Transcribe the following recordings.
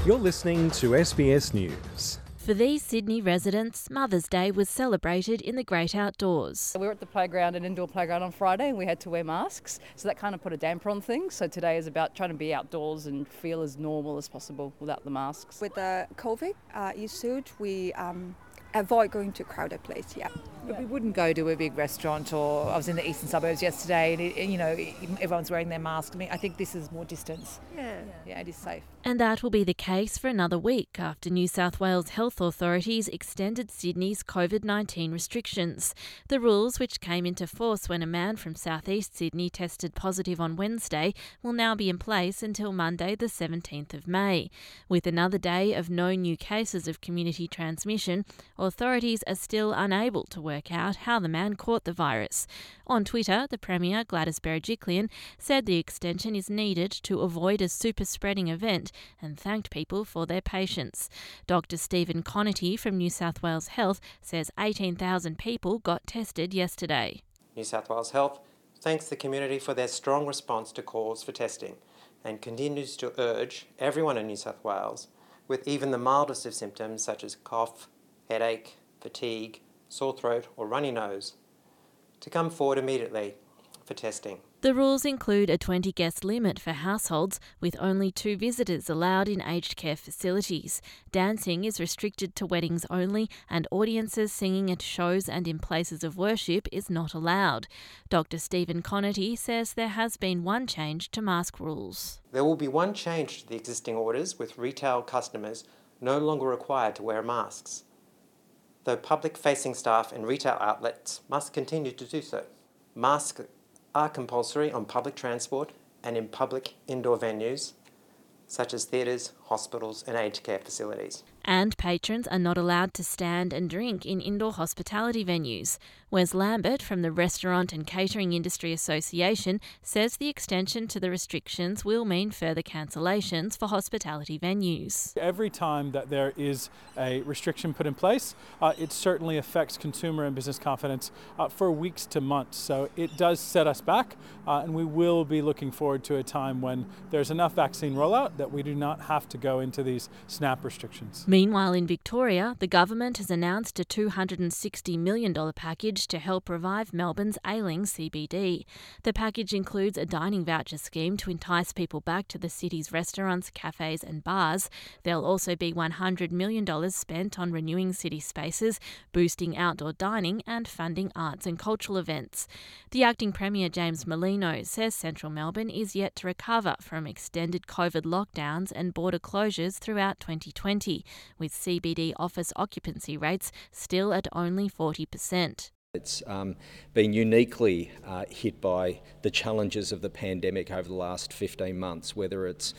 You're listening to SBS News. For these Sydney residents, Mother's Day was celebrated in the great outdoors. We were at the playground, an indoor playground on Friday, and we had to wear masks, so that kind of put a damper on things. So today is about trying to be outdoors and feel as normal as possible without the masks. With the COVID issue, we avoid going to crowded place, But we wouldn't go to a big restaurant, or I was in the eastern suburbs yesterday and everyone's wearing their mask. I mean, I think this is more distance. Yeah, it is safe. And that will be the case for another week after New South Wales health authorities extended Sydney's COVID-19 restrictions. The rules, which came into force when a man from southeast Sydney tested positive on Wednesday, will now be in place until Monday the 17th of May. With another day of no new cases of community transmission, authorities are still unable to work out how the man caught the virus. On Twitter, the Premier, Gladys Berejiklian, said the extension is needed to avoid a super-spreading event and thanked people for their patience. Dr Stephen Connerty from New South Wales Health says 18,000 people got tested yesterday. New South Wales Health thanks the community for their strong response to calls for testing and continues to urge everyone in New South Wales with even the mildest of symptoms such as cough, headache, fatigue, sore throat or runny nose to come forward immediately for testing. The rules include a 20-guest limit for households with only 2 visitors allowed in aged care facilities. Dancing is restricted to weddings only, and audiences singing at shows and in places of worship is not allowed. Dr Stephen Connerty says there has been one change to mask rules. There will be one change to the existing orders, with retail customers no longer required to wear masks, though public-facing staff and retail outlets must continue to do so. Masks are compulsory on public transport and in public indoor venues such as theatres, hospitals and aged care facilities. And patrons are not allowed to stand and drink in indoor hospitality venues. Wes Lambert from the Restaurant and Catering Industry Association says the extension to the restrictions will mean further cancellations for hospitality venues. Every time that there is a restriction put in place, it certainly affects consumer and business confidence for weeks to months. So it does set us back, and we will be looking forward to a time when there's enough vaccine rollout that we do not have to go into these snap restrictions. Meanwhile, in Victoria, the government has announced a $260 million package to help revive Melbourne's ailing CBD. The package includes a dining voucher scheme to entice people back to the city's restaurants, cafes and bars. There'll also be $100 million spent on renewing city spaces, boosting outdoor dining and funding arts and cultural events. The acting Premier, James Merlino, says central Melbourne is yet to recover from extended COVID lockdowns and border closures throughout 2020, with CBD office occupancy rates still at only 40%. It's been uniquely hit by the challenges of the pandemic over the last 15 months, whether it's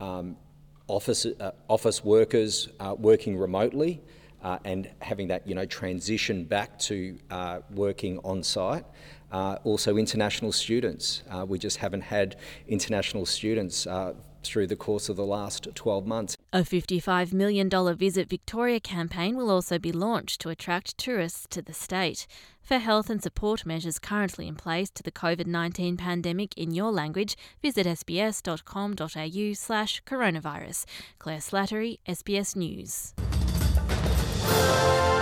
office workers working remotely and having that transition back to working on site. Also international students. We just haven't had international students through the course of the last 12 months. A $55 million Visit Victoria campaign will also be launched to attract tourists to the state. For health and support measures currently in place to the COVID-19 pandemic in your language, visit sbs.com.au/coronavirus. Claire Slattery, SBS News.